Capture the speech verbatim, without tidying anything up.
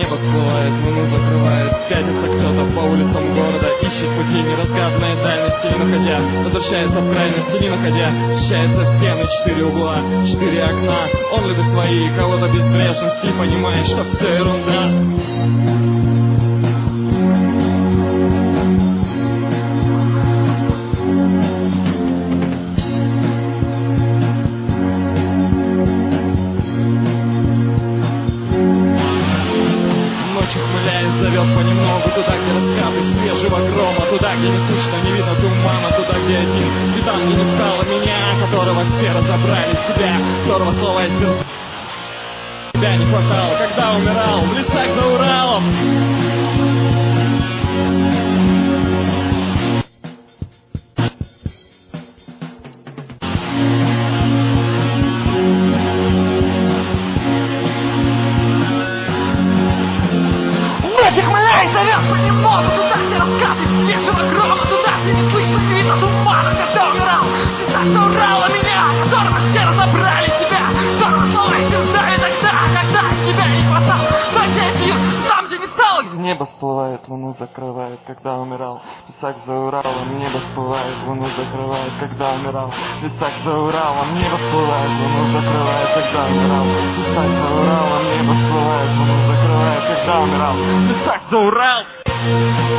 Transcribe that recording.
Небо всплывает, луну закрывает. Пятится кто-то по улицам города, ищет пути неразгаданной дальности, не находя. Возвращается в крайности, не находя. Ощущается в стены, четыре угла, четыре окна. Он любит свои, кого-то безбрежности, понимает, что все ерунда. Зовет понемногу туда, где раскаты свежего грома, туда, где не слышно, не видно тумана, туда, где один, и там, где не стало меня, которого все разобрали себя, которого слова из сердца тебя не хватало, когда умирал в лесах за Уралом. Хмыляй, зовет понемногу туда, где раскаты свежего грома, туда, где не слышно, не видно тумана, когда умирал. Ты так заурала меня, которого все разобрали тебя, которого снова издали тогда, когда тебя не хватало. Там, где один, там, где не стало. Небо всплывает, луну закрывает, когда умирал. Песок за Уралом, небо всплывает, луну закрывает, когда умирал. Песок за Уралом, небо всплывает, луну закрывает, когда умирал. Песок за Уралом, небо всплывает, луну закрывает, когда умирал. Песок за Урал!